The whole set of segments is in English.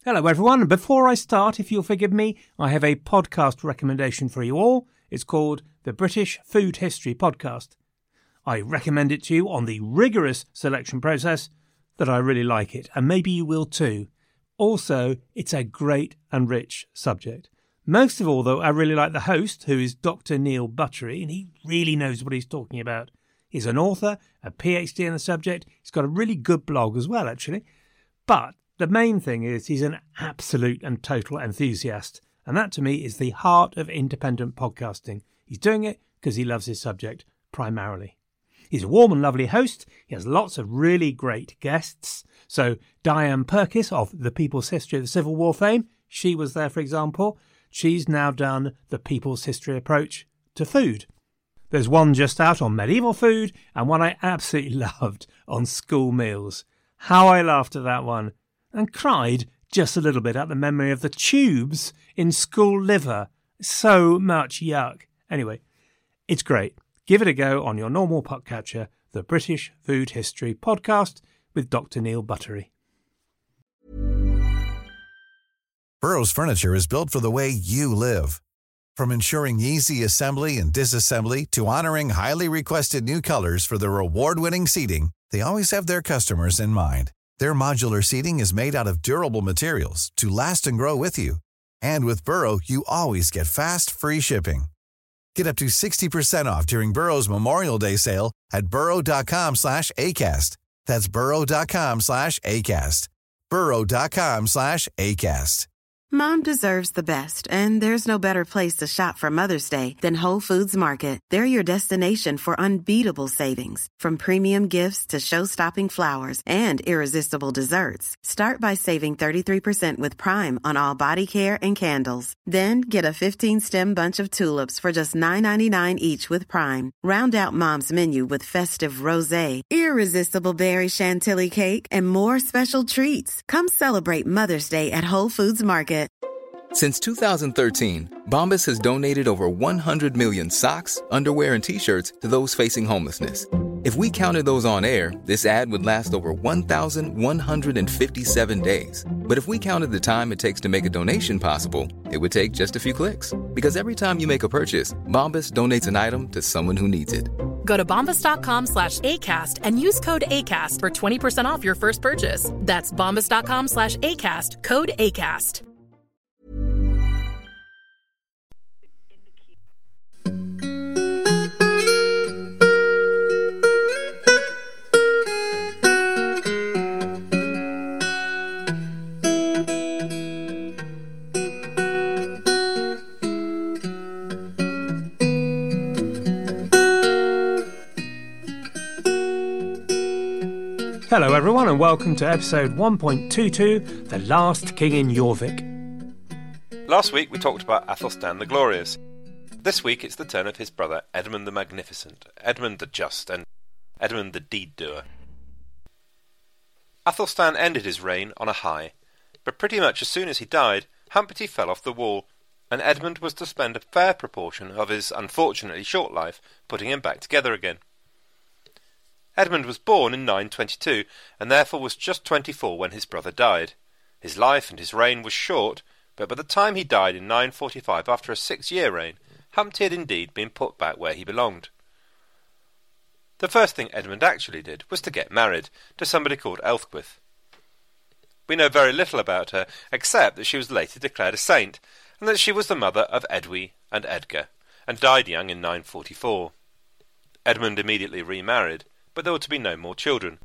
Hello everyone, before I start, if you'll forgive me, I have a podcast recommendation for you all. It's called the British Food History Podcast. I recommend it to you on the rigorous selection process that I really like it, and maybe you will too. Also, it's a great and rich subject. Most of all, though, I really like the host, who is Dr. Neil Buttery, and he really knows what he's talking about. He's an author, a PhD in the subject. He's got a really good blog as well, actually. But the main thing is he's an absolute and total enthusiast, and that to me is the heart of independent podcasting. He's doing it because he loves his subject primarily. He's a warm and lovely host. He has lots of really great guests. So Diane Purkiss of The People's History of the Civil War fame, she was there, for example. She's now done the People's History approach to food. There's one just out on medieval food and one I absolutely loved on school meals. How I laughed at that one and cried just a little bit at the memory of the tubes in school liver. So much yuck. Anyway, it's great. Give it a go on your normal podcatcher, the British Food History Podcast with Dr. Neil Buttery. Burrow's furniture is built for the way you live. From ensuring easy assembly and disassembly to honoring highly requested new colors for their award-winning seating, they always have their customers in mind. Their modular seating is made out of durable materials to last and grow with you. And with Burrow, you always get fast, free shipping. Get up to 60% off during Burrow's Memorial Day sale at burrow.com/ACAST. That's burrow.com/ACAST. burrow.com/ACAST. Mom deserves the best, and there's no better place to shop for Mother's Day than Whole Foods Market. They're your destination for unbeatable savings, from premium gifts to show-stopping flowers and irresistible desserts. Start by saving 33% with Prime on all body care and candles. Then get a 15-stem bunch of tulips for just $9.99 each with Prime. Round out Mom's menu with festive rosé, irresistible berry chantilly cake, and more special treats. Come celebrate Mother's Day at Whole Foods Market. Since 2013, Bombas has donated over 100 million socks, underwear, and T-shirts to those facing homelessness. If we counted those on air, this ad would last over 1,157 days. But if we counted the time it takes to make a donation possible, it would take just a few clicks. Because every time you make a purchase, Bombas donates an item to someone who needs it. Go to bombas.com/ACAST and use code ACAST for 20% off your first purchase. That's bombas.com/ACAST, code ACAST. Hello everyone and welcome to episode 1.22, The Last King in Jorvik. Last week we talked about Athelstan the Glorious. This week it's the turn of his brother Edmund the Magnificent, Edmund the Just, and Edmund the Deed-Doer. Athelstan ended his reign on a high, but pretty much as soon as he died, Humpty fell off the wall, and Edmund was to spend a fair proportion of his unfortunately short life putting him back together again. Edmund was born in 922, and therefore was just 24 when his brother died. His life and his reign was short, but by the time he died in 945 after a 6-year reign, Humpty had indeed been put back where he belonged. The first thing Edmund actually did was to get married to somebody called Elthgwith. We know very little about her, except that she was later declared a saint, and that she was the mother of Edwy and Edgar, and died young in 944. Edmund immediately remarried, but there were to be no more children.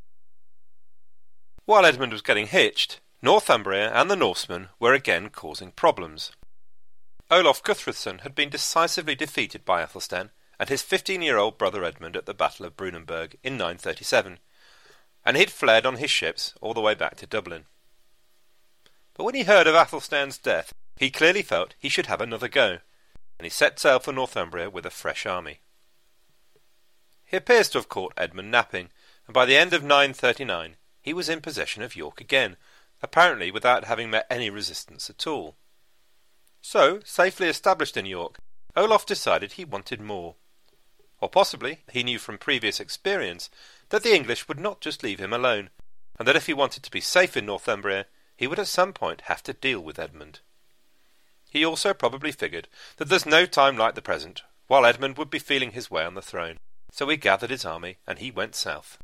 While Edmund was getting hitched, Northumbria and the Norsemen were again causing problems. Olaf Guthruthson had been decisively defeated by Athelstan and his 15-year-old brother Edmund at the Battle of Brunanburg in 937, and he'd fled on his ships all the way back to Dublin. But when he heard of Athelstan's death, he clearly felt he should have another go, and he set sail for Northumbria with a fresh army. He appears to have caught Edmund napping, and by the end of 939 he was in possession of York again, apparently without having met any resistance at all. So, safely established in York, Olaf decided he wanted more. Or possibly, he knew from previous experience, that the English would not just leave him alone, and that if he wanted to be safe in Northumbria, he would at some point have to deal with Edmund. He also probably figured that there's no time like the present, while Edmund would be feeling his way on the throne, so he gathered his army and he went south.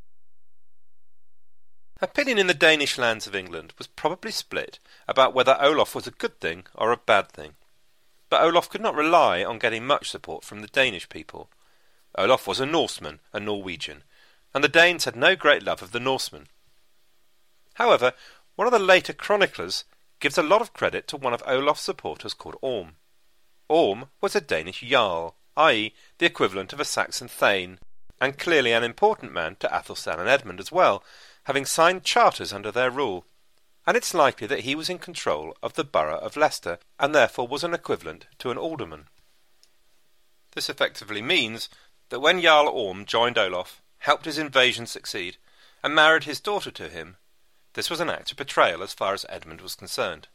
Opinion in the Danish lands of England was probably split about whether Olaf was a good thing or a bad thing. But Olaf could not rely on getting much support from the Danish people. Olaf was a Norseman, a Norwegian, and the Danes had no great love of the Norsemen. However, one of the later chroniclers gives a lot of credit to one of Olaf's supporters called Orm. Orm was a Danish jarl, i.e. the equivalent of a Saxon thane, and clearly an important man to Athelstan and Edmund as well, having signed charters under their rule, and it's likely that he was in control of the borough of Leicester, and therefore was an equivalent to an alderman. This effectively means that when Jarl Orm joined Olaf, helped his invasion succeed, and married his daughter to him, this was an act of betrayal as far as Edmund was concerned.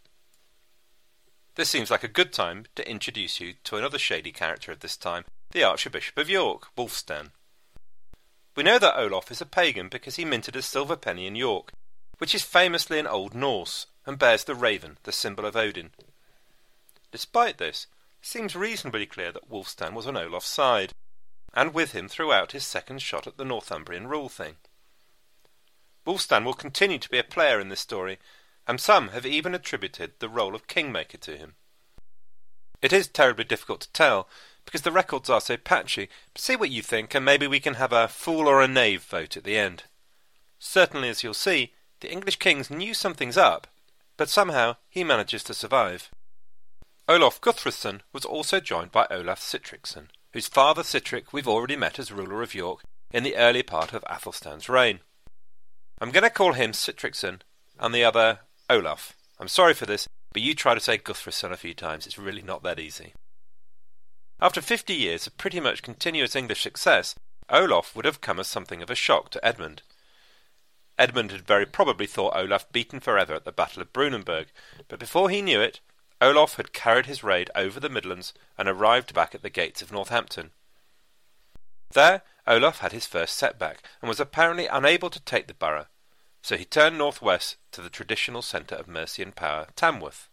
This seems like a good time to introduce you to another shady character of this time, the Archbishop of York, Wulfstan. We know that Olaf is a pagan because he minted a silver penny in York, which is famously in Old Norse, and bears the raven, the symbol of Odin. Despite this, it seems reasonably clear that Wulfstan was on Olaf's side, and with him throughout his second shot at the Northumbrian rule thing. Wulfstan will continue to be a player in this story, and some have even attributed the role of kingmaker to him. It is terribly difficult to tell, because the records are so patchy, but see what you think, and maybe we can have a fool or a knave vote at the end. Certainly, as you'll see, the English kings knew something's up, but somehow he manages to survive. Olaf Guthrusson was also joined by Olaf Sitricsson, whose father Sihtric we've already met as ruler of York in the early part of Athelstan's reign. I'm going to call him Sitricsson, and the other Olaf. I'm sorry for this, but you try to say Guthrusson a few times, it's really not that easy. After 50 years of pretty much continuous English success, Olaf would have come as something of a shock to Edmund. Edmund had very probably thought Olaf beaten forever at the Battle of Brunanburg, but before he knew it, Olaf had carried his raid over the Midlands and arrived back at the gates of Northampton. There, Olaf had his first setback, and was apparently unable to take the borough, so he turned northwest to the traditional centre of Mercian power, Tamworth.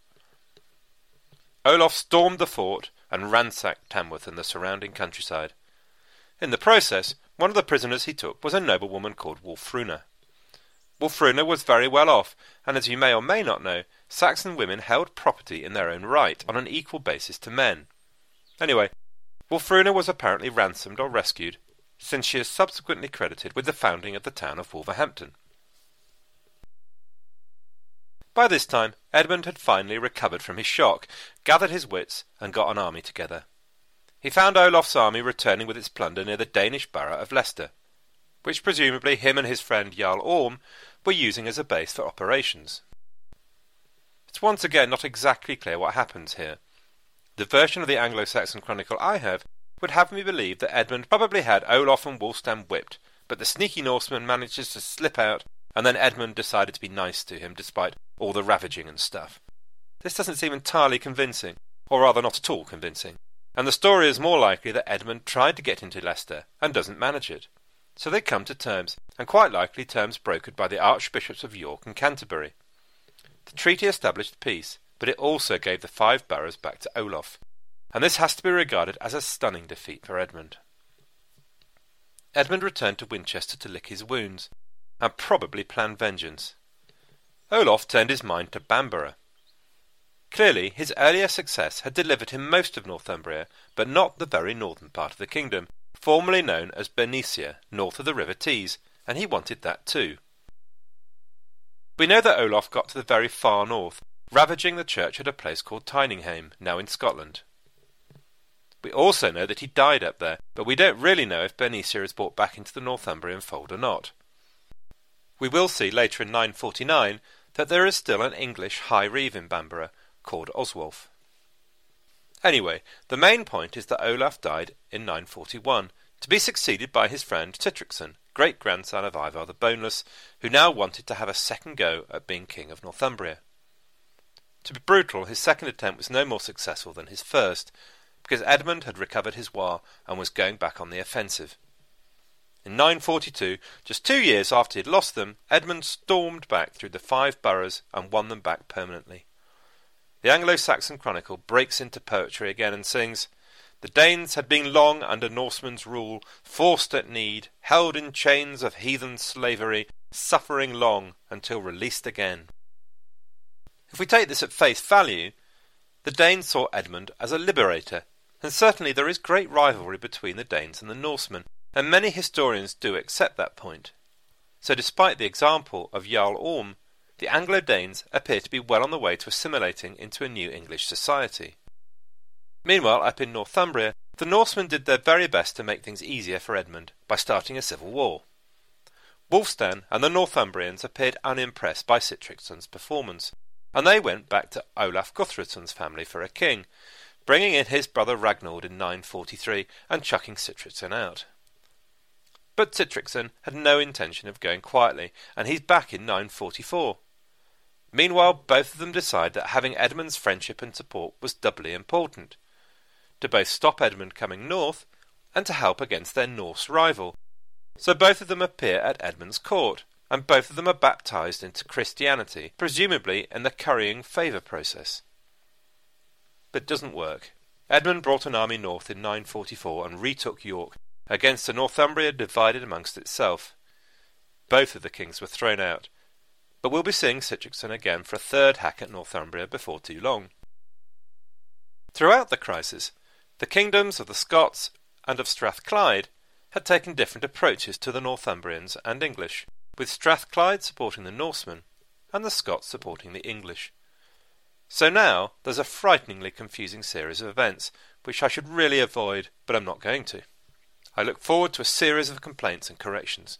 Olaf stormed the fort and ransacked Tamworth and the surrounding countryside. In the process, one of the prisoners he took was a noblewoman called Wulfruna. Wulfruna was very well off, and as you may or may not know, Saxon women held property in their own right on an equal basis to men. Anyway, Wulfruna was apparently ransomed or rescued, since she is subsequently credited with the founding of the town of Wolverhampton. By this time, Edmund had finally recovered from his shock, gathered his wits, and got an army together. He found Olaf's army returning with its plunder near the Danish borough of Leicester, which presumably him and his friend Jarl Orm were using as a base for operations. It's once again not exactly clear what happens here. The version of the Anglo-Saxon Chronicle I have would have me believe that Edmund probably had Olaf and Wulfstan whipped, but the sneaky Norseman manages to slip out, and then Edmund decided to be nice to him despite all the ravaging and stuff. This doesn't seem entirely convincing, or rather not at all convincing, and the story is more likely that Edmund tried to get into Leicester and doesn't manage it. So they come to terms, and quite likely terms brokered by the Archbishops of York and Canterbury. The treaty established peace, but it also gave the 5 boroughs back to Olaf, and this has to be regarded as a stunning defeat for Edmund. Edmund returned to Winchester to lick his wounds, and probably plan vengeance. Olaf turned his mind to Bamborough. Clearly, his earlier success had delivered him most of Northumbria, but not the very northern part of the kingdom, formerly known as Bernicia, north of the River Tees, and he wanted that too. We know that Olaf got to the very far north, ravaging the church at a place called Tyninghame, now in Scotland. We also know that he died up there, but we don't really know if Bernicia is brought back into the Northumbrian fold or not. We will see later in 949 that there is still an English high reeve in Bamborough called Oswulf. Anyway, the main point is that Olaf died in 941, to be succeeded by his friend Sitricsson, great-grandson of Ivar the Boneless, who now wanted to have a second go at being king of Northumbria. To be brutal, his second attempt was no more successful than his first, because Edmund had recovered his war and was going back on the offensive. In 942, just 2 years after he had lost them, Edmund stormed back through the 5 boroughs and won them back permanently. The Anglo-Saxon Chronicle breaks into poetry again and sings, "The Danes had been long under Norsemen's rule, forced at need, held in chains of heathen slavery, suffering long until released again." If we take this at face value, the Danes saw Edmund as a liberator, and certainly there is great rivalry between the Danes and the Norsemen, and many historians do accept that point. So despite the example of Jarl Orm, the Anglo-Danes appear to be well on the way to assimilating into a new English society. Meanwhile, up in Northumbria, the Norsemen did their very best to make things easier for Edmund by starting a civil war. Wulfstan and the Northumbrians appeared unimpressed by Sihtricsson's performance, and they went back to Olaf Guthrudsson's family for a king, bringing in his brother Ragnar in 943 and chucking Sihtricsson out. But Sihtricsson had no intention of going quietly, and he's back in 944. Meanwhile, both of them decide that having Edmund's friendship and support was doubly important, to both stop Edmund coming north and to help against their Norse rival. So both of them appear at Edmund's court, and both of them are baptised into Christianity, presumably in the currying favour process. But it doesn't work. Edmund brought an army north in 944 and retook York, against a Northumbria divided amongst itself. Both of the kings were thrown out, but we'll be seeing Sihtricsson again for a third hack at Northumbria before too long. Throughout the crisis, the kingdoms of the Scots and of Strathclyde had taken different approaches to the Northumbrians and English, with Strathclyde supporting the Norsemen and the Scots supporting the English. So now there's a frighteningly confusing series of events, which I should really avoid, but I'm not going to. I look forward to a series of complaints and corrections.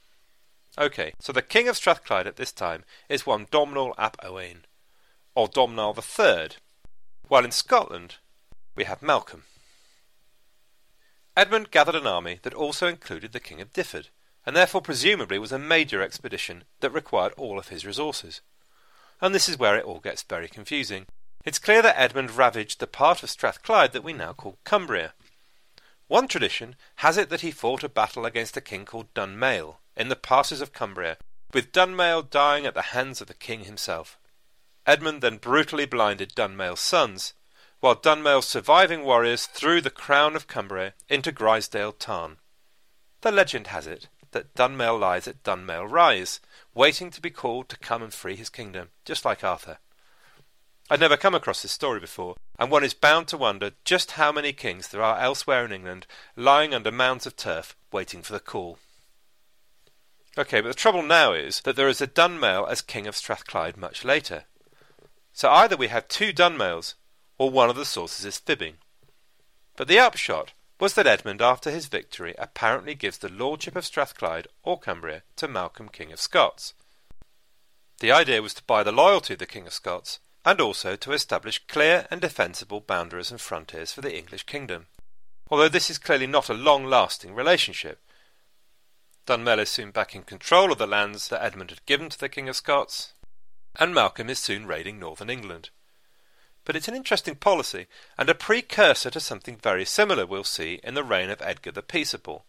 OK, so the King of Strathclyde at this time is one Domhnall ap Owain, or Domhnall III, while in Scotland we have Malcolm. Edmund gathered an army that also included the King of Difford, and therefore presumably was a major expedition that required all of his resources. And this is where it all gets very confusing. It's clear that Edmund ravaged the part of Strathclyde that we now call Cumbria. One tradition has it that he fought a battle against a king called Dunmail in the passes of Cumbria, with Dunmail dying at the hands of the king himself. Edmund then brutally blinded Dunmail's sons, while Dunmail's surviving warriors threw the crown of Cumbria into Grisdale Tarn. The legend has it that Dunmail lies at Dunmail Rise, waiting to be called to come and free his kingdom, just like Arthur. I'd never come across this story before, and one is bound to wonder just how many kings there are elsewhere in England lying under mounds of turf waiting for the call. OK, but the trouble now is that there is a Dunmail as King of Strathclyde much later. So either we have two Dunmails, or one of the sources is fibbing. But the upshot was that Edmund, after his victory, apparently gives the lordship of Strathclyde or Cumbria to Malcolm, King of Scots. The idea was to buy the loyalty of the King of Scots, and also to establish clear and defensible boundaries and frontiers for the English kingdom. Although this is clearly not a long-lasting relationship. Dunmail is soon back in control of the lands that Edmund had given to the King of Scots, and Malcolm is soon raiding northern England. But it's an interesting policy, and a precursor to something very similar we'll see in the reign of Edgar the Peaceable.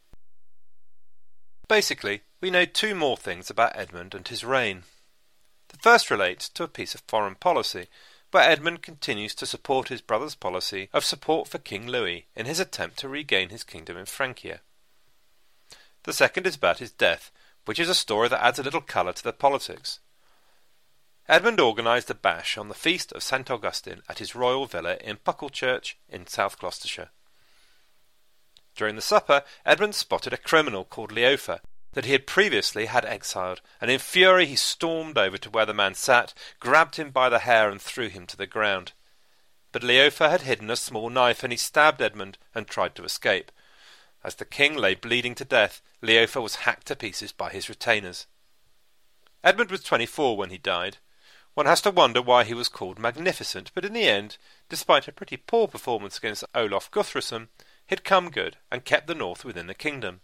Basically, we know two more things about Edmund and his reign. The first relates to a piece of foreign policy, where Edmund continues to support his brother's policy of support for King Louis in his attempt to regain his kingdom in Francia. The second is about his death, which is a story that adds a little colour to the politics. Edmund organised a bash on the feast of St. Augustine at his royal villa in Pucklechurch in South Gloucestershire. During the supper, Edmund spotted a criminal called Leofa that he had previously had exiled, and in fury he stormed over to where the man sat, grabbed him by the hair and threw him to the ground. But Leofa had hidden a small knife, and he stabbed Edmund and tried to escape. As the king lay bleeding to death, Leofa was hacked to pieces by his retainers. Edmund was 24 when he died. One has to wonder why he was called Magnificent, but in the end, despite a pretty poor performance against Olaf Guthrudsson, he'd come good and kept the north within the kingdom.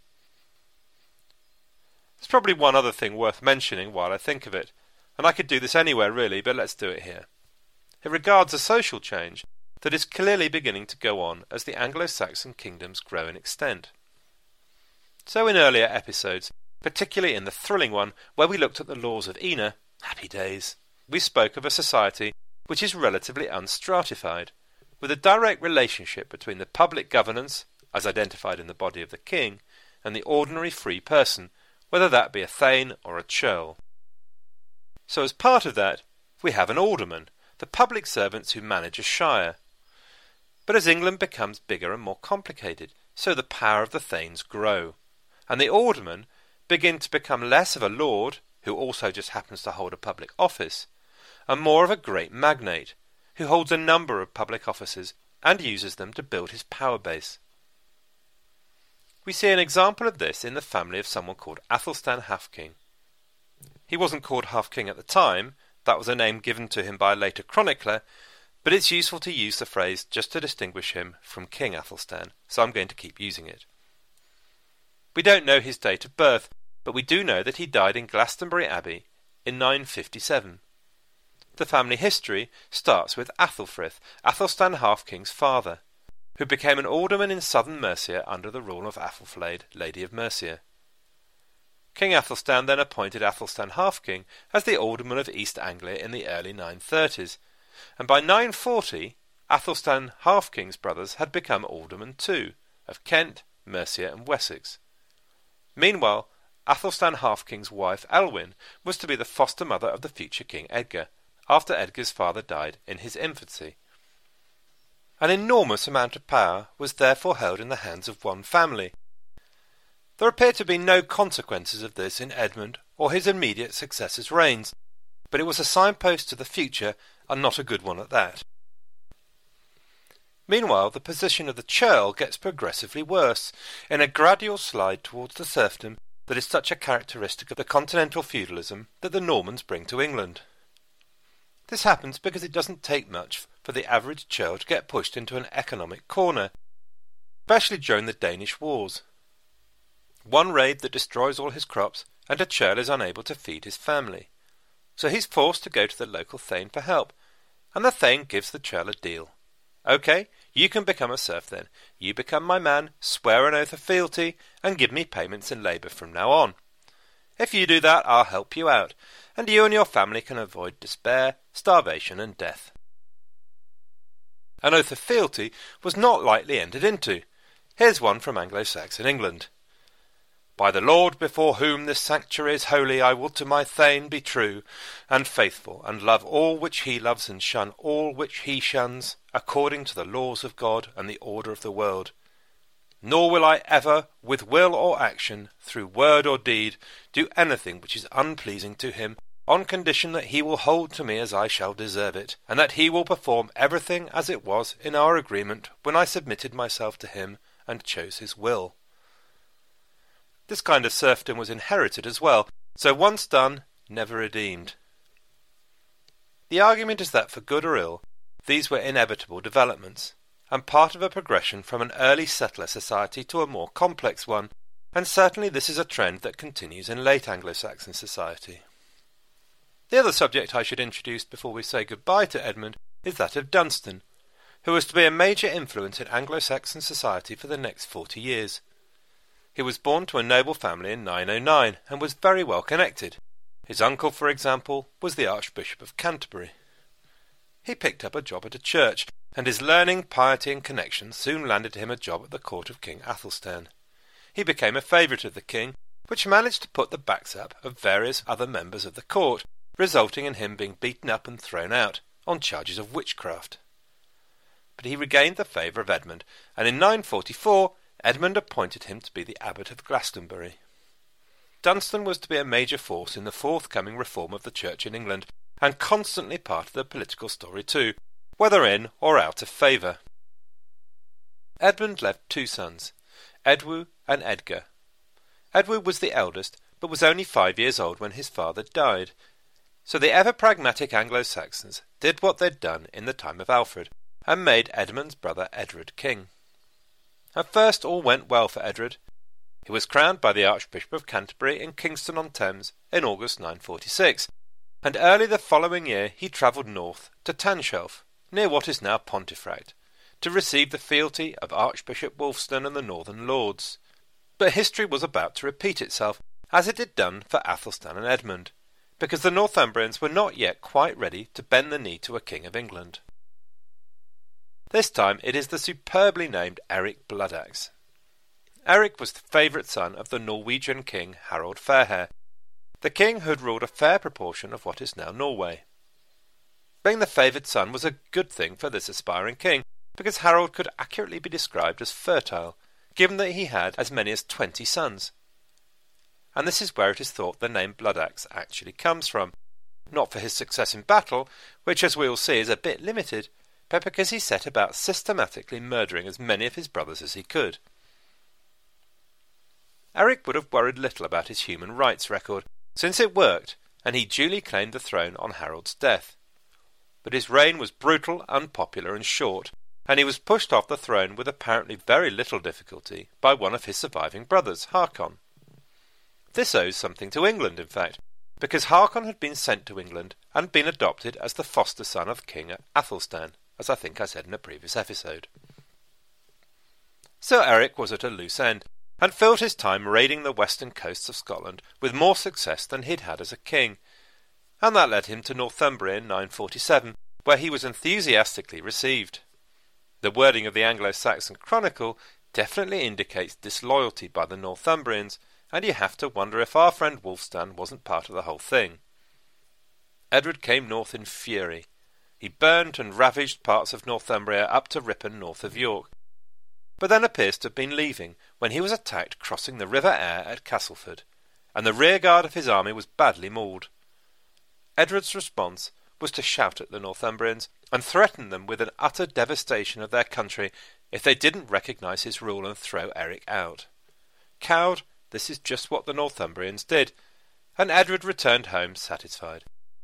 There's probably one other thing worth mentioning while I think of it, and I could do this anywhere really, but let's do it here. It regards a social change that is clearly beginning to go on as the Anglo-Saxon kingdoms grow in extent. So in earlier episodes, particularly in the thrilling one where we looked at the laws of Ina, happy days, we spoke of a society which is relatively unstratified, with a direct relationship between the public governance, as identified in the body of the king, and the ordinary free person, whether that be a thane or a churl. So as part of that, we have an alderman, the public servants who manage a shire. But as England becomes bigger and more complicated, so the power of the thanes grow, and the aldermen begin to become less of a lord, who also just happens to hold a public office, and more of a great magnate, who holds a number of public offices and uses them to build his power base. We see an example of this in the family of someone called Athelstan Halfking. He wasn't called Halfking at the time, that was a name given to him by a later chronicler, but it's useful to use the phrase just to distinguish him from King Athelstan, so I'm going to keep using it. We don't know his date of birth, but we do know that he died in Glastonbury Abbey in 957. The family history starts with Athelfrith, Athelstan Halfking's father, who became an alderman in southern Mercia under the rule of Athelflaed, Lady of Mercia. King Athelstan then appointed Athelstan Halfking as the alderman of East Anglia in the early 930s, and by 940 Athelstan Halfking's brothers had become aldermen too, of Kent, Mercia and Wessex. Meanwhile, Athelstan Halfking's wife Elwyn was to be the foster mother of the future King Edgar, after Edgar's father died in his infancy. An enormous amount of power was therefore held in the hands of one family. There appear to be no consequences of this in Edmund or his immediate successors' reigns, but it was a signpost to the future, and not a good one at that. Meanwhile, the position of the churl gets progressively worse, in a gradual slide towards the serfdom that is such a characteristic of the continental feudalism that the Normans bring to England. This happens because it doesn't take much for the average churl to get pushed into an economic corner, especially during the Danish Wars. One raid that destroys all his crops, and a churl is unable to feed his family. So he's forced to go to the local thane for help, and the thane gives the churl a deal. OK, you can become a serf then. You become my man, swear an oath of fealty, and give me payments in labour from now on. If you do that, I'll help you out, and you and your family can avoid despair, starvation and death. An oath of fealty was not lightly entered into. Here's one from Anglo-Saxon England. By the Lord before whom this sanctuary is holy, I will to my thane be true and faithful, and love all which he loves, and shun all which he shuns, according to the laws of God and the order of the world. Nor will I ever, with will or action, through word or deed, do anything which is unpleasing to him, on condition that he will hold to me as I shall deserve it, and that he will perform everything as it was in our agreement when I submitted myself to him and chose his will. This kind of serfdom was inherited as well, so once done, never redeemed. The argument is that for good or ill, these were inevitable developments, and part of a progression from an early settler society to a more complex one, and certainly this is a trend that continues in late Anglo-Saxon society. The other subject I should introduce before we say goodbye to Edmund is that of Dunstan, who was to be a major influence in Anglo-Saxon society for the next 40 years. He was born to a noble family in 909 and was very well connected. His uncle, for example, was the Archbishop of Canterbury. He picked up a job at a church, and his learning, piety and connections soon landed him a job at the court of King Athelstan. He became a favourite of the king, which managed to put the backs up of various other members of the court, resulting in him being beaten up and thrown out on charges of witchcraft. But he regained the favour of Edmund, and in 944 Edmund appointed him to be the abbot of Glastonbury. Dunstan was to be a major force in the forthcoming reform of the church in England, and constantly part of the political story too, whether in or out of favour. Edmund left two sons, Edwu and Edgar. Edwu was the eldest, but was only 5 years old when his father died, so the ever-pragmatic Anglo-Saxons did what they'd done in the time of Alfred, and made Edmund's brother Edred king. At first all went well for Edred. He was crowned by the Archbishop of Canterbury in Kingston-on-Thames in August 946, and early the following year he travelled north to Tanshelf, near what is now Pontefract, to receive the fealty of Archbishop Wulfstan and the Northern Lords. But history was about to repeat itself, as it had done for Athelstan and Edmund, because the Northumbrians were not yet quite ready to bend the knee to a king of England. This time it is the superbly named Eric Bloodaxe. Eric was the favourite son of the Norwegian king Harald Fairhair, the king who had ruled a fair proportion of what is now Norway. Being the favoured son was a good thing for this aspiring king, because Harald could accurately be described as fertile, given that he had as many as 20 sons. And this is where it is thought the name Bloodaxe actually comes from, not for his success in battle, which as we will see is a bit limited, but because he set about systematically murdering as many of his brothers as he could. Eric would have worried little about his human rights record, since it worked, and he duly claimed the throne on Harald's death. But his reign was brutal, unpopular and short, and he was pushed off the throne with apparently very little difficulty by one of his surviving brothers, Hakon. This owes something to England, in fact, because Hakon had been sent to England and been adopted as the foster son of King Athelstan, as I think I said in a previous episode. So Eric was at a loose end, and filled his time raiding the western coasts of Scotland with more success than he'd had as a king, and that led him to Northumbria in 947, where he was enthusiastically received. The wording of the Anglo-Saxon Chronicle definitely indicates disloyalty by the Northumbrians, and you have to wonder if our friend Wulfstan wasn't part of the whole thing. Edward came north in fury. He burnt and ravaged parts of Northumbria up to Ripon north of York, but then appears to have been leaving when he was attacked crossing the River Aire at Castleford, and the rearguard of his army was badly mauled. Edward's response was to shout at the Northumbrians and threaten them with an utter devastation of their country if they didn't recognise his rule and throw Eric out. Cowed, this is just what the Northumbrians did, and Edward returned home satisfied.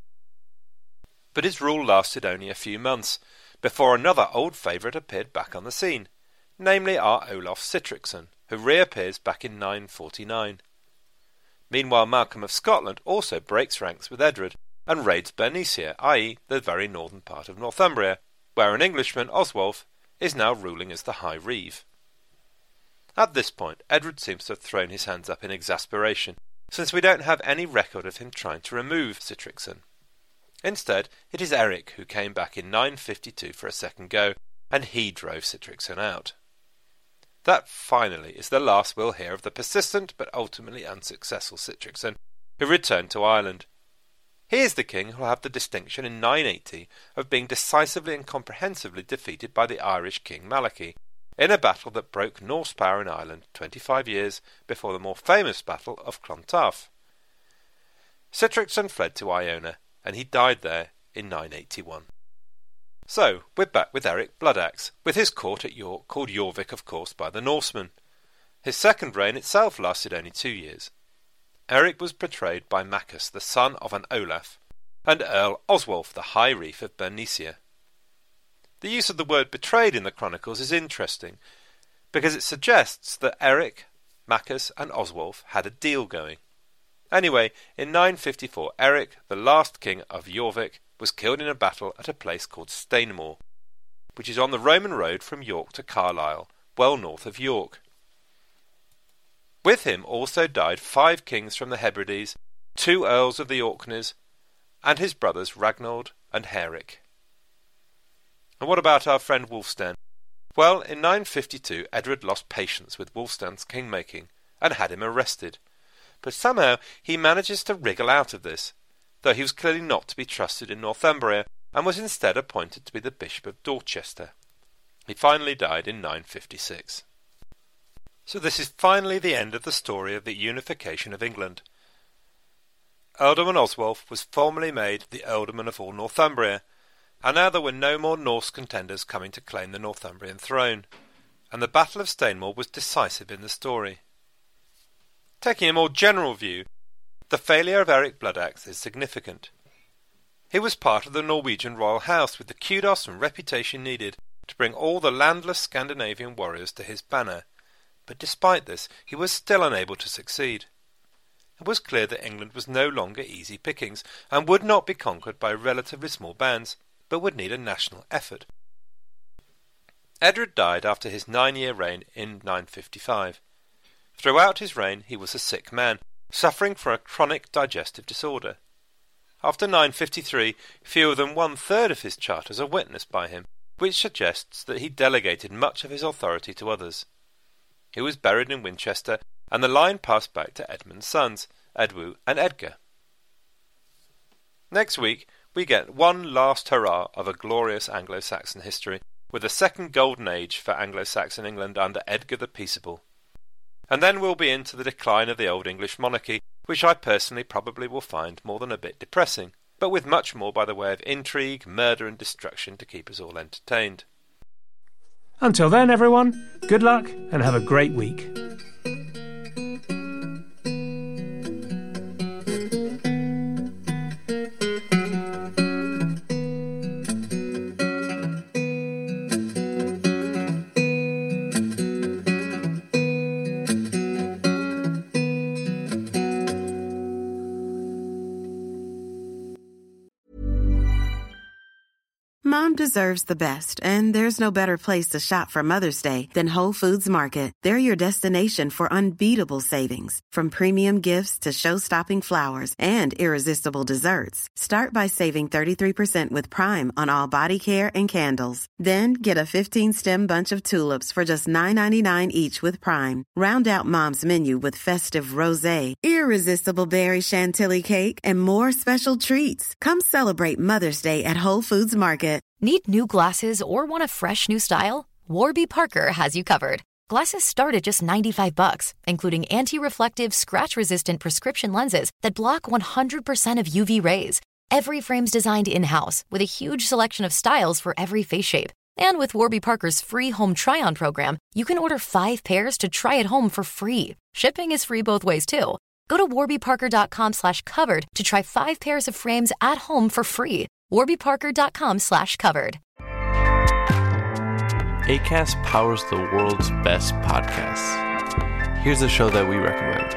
But his rule lasted only a few months, before another old favourite appeared back on the scene, namely our Olaf Sihtricsson, who reappears back in 949. Meanwhile Malcolm of Scotland also breaks ranks with Edward, and raids Bernicia, i.e. the very northern part of Northumbria, where an Englishman, Oswulf, is now ruling as the High Reeve. At this point, Edward seems to have thrown his hands up in exasperation, since we don't have any record of him trying to remove Sihtricsson. Instead, it is Eric who came back in 952 for a second go, and he drove Sihtricsson out. That finally is the last we'll hear of the persistent but ultimately unsuccessful Sihtricsson, who returned to Ireland. He is the king who will have the distinction in 980 of being decisively and comprehensively defeated by the Irish king Malachy, in a battle that broke Norse power in Ireland 25 years before the more famous battle of Clontarf. Sihtricsson fled to Iona, and he died there in 981. So, we're back with Eric Bloodaxe, with his court at York, called Jorvik of course by the Norsemen. His second reign itself lasted only 2 years. Eric was portrayed by Maccus, the son of an Olaf, and Earl Oswulf, the High Reeve of Bernicia. The use of the word betrayed in the chronicles is interesting, because it suggests that Eric, Maccus and Oswulf had a deal going. Anyway, in 954 Eric, the last king of Jorvik, was killed in a battle at a place called Stainmore, which is on the Roman road from York to Carlisle, well north of York. With him also died 5 kings from the Hebrides, 2 earls of the Orkneys, and his brothers Ragnald and Haeric. And what about our friend Wulfstan? Well, in 952 Edward lost patience with Wulfstan's king-making and had him arrested. But somehow he manages to wriggle out of this, though he was clearly not to be trusted in Northumbria and was instead appointed to be the Bishop of Dorchester. He finally died in 956. So this is finally the end of the story of the unification of England. Ealdorman Oswulf was formally made the Ealdorman of all Northumbria, and now there were no more Norse contenders coming to claim the Northumbrian throne, and the Battle of Stainmore was decisive in the story. Taking a more general view, the failure of Eric Bloodaxe is significant. He was part of the Norwegian royal house with the kudos and reputation needed to bring all the landless Scandinavian warriors to his banner, but despite this he was still unable to succeed. It was clear that England was no longer easy pickings, and would not be conquered by relatively small bands, but would need a national effort. Edward died after his 9-year reign in 955. Throughout his reign he was a sick man, suffering from a chronic digestive disorder. After 953, fewer than 1/3 of his charters are witnessed by him, which suggests that he delegated much of his authority to others. He was buried in Winchester, and the line passed back to Edmund's sons, Edwu and Edgar. Next week, we get one last hurrah of a glorious Anglo-Saxon history, with the second golden age for Anglo-Saxon England under Edgar the Peaceable. And then we'll be into the decline of the Old English monarchy, which I personally probably will find more than a bit depressing, but with much more by the way of intrigue, murder and destruction to keep us all entertained. Until then, everyone, good luck and have a great week. Mom deserves the best, and there's no better place to shop for Mother's Day than Whole Foods Market. They're your destination for unbeatable savings, from premium gifts to show-stopping flowers and irresistible desserts. Start by saving 33% with Prime on all body care and candles. Then get a 15-stem bunch of tulips for just $9.99 each with Prime. Round out Mom's menu with festive rosé, irresistible berry chantilly cake, and more special treats. Come celebrate Mother's Day at Whole Foods Market. Need new glasses or want a fresh new style? Warby Parker has you covered. Glasses start at just $95, including anti-reflective, scratch-resistant prescription lenses that block 100% of UV rays. Every frame's designed in-house with a huge selection of styles for every face shape. And with Warby Parker's free home try-on program, you can order 5 pairs to try at home for free. Shipping is free both ways, too. Go to warbyparker.com/covered to try 5 pairs of frames at home for free. warbyparker.com/covered. Acast powers the world's best podcasts. Here's a show that we recommend.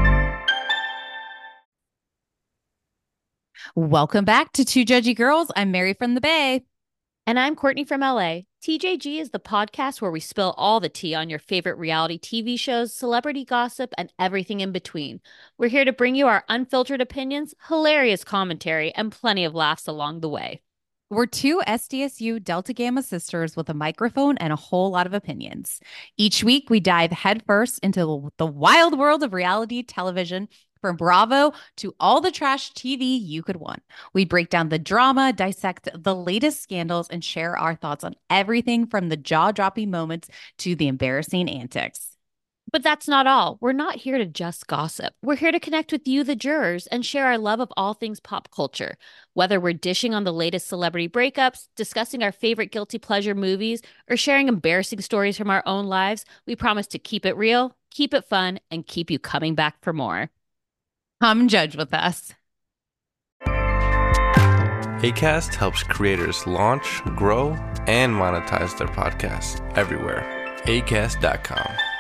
Welcome back to Two Judgy Girls. I'm Mary from the Bay. And I'm Courtney from LA. TJG is the podcast where we spill all the tea on your favorite reality TV shows, celebrity gossip, and everything in between. We're here to bring you our unfiltered opinions, hilarious commentary, and plenty of laughs along the way. We're 2 SDSU Delta Gamma sisters with a microphone and a whole lot of opinions. Each week, we dive headfirst into the wild world of reality television, from Bravo to all the trash TV you could want. We break down the drama, dissect the latest scandals, and share our thoughts on everything from the jaw-dropping moments to the embarrassing antics. But that's not all. We're not here to just gossip. We're here to connect with you, the jurors, and share our love of all things pop culture. Whether we're dishing on the latest celebrity breakups, discussing our favorite guilty pleasure movies, or sharing embarrassing stories from our own lives, we promise to keep it real, keep it fun, and keep you coming back for more. Come judge with us. Acast helps creators launch, grow, and monetize their podcasts everywhere. Acast.com.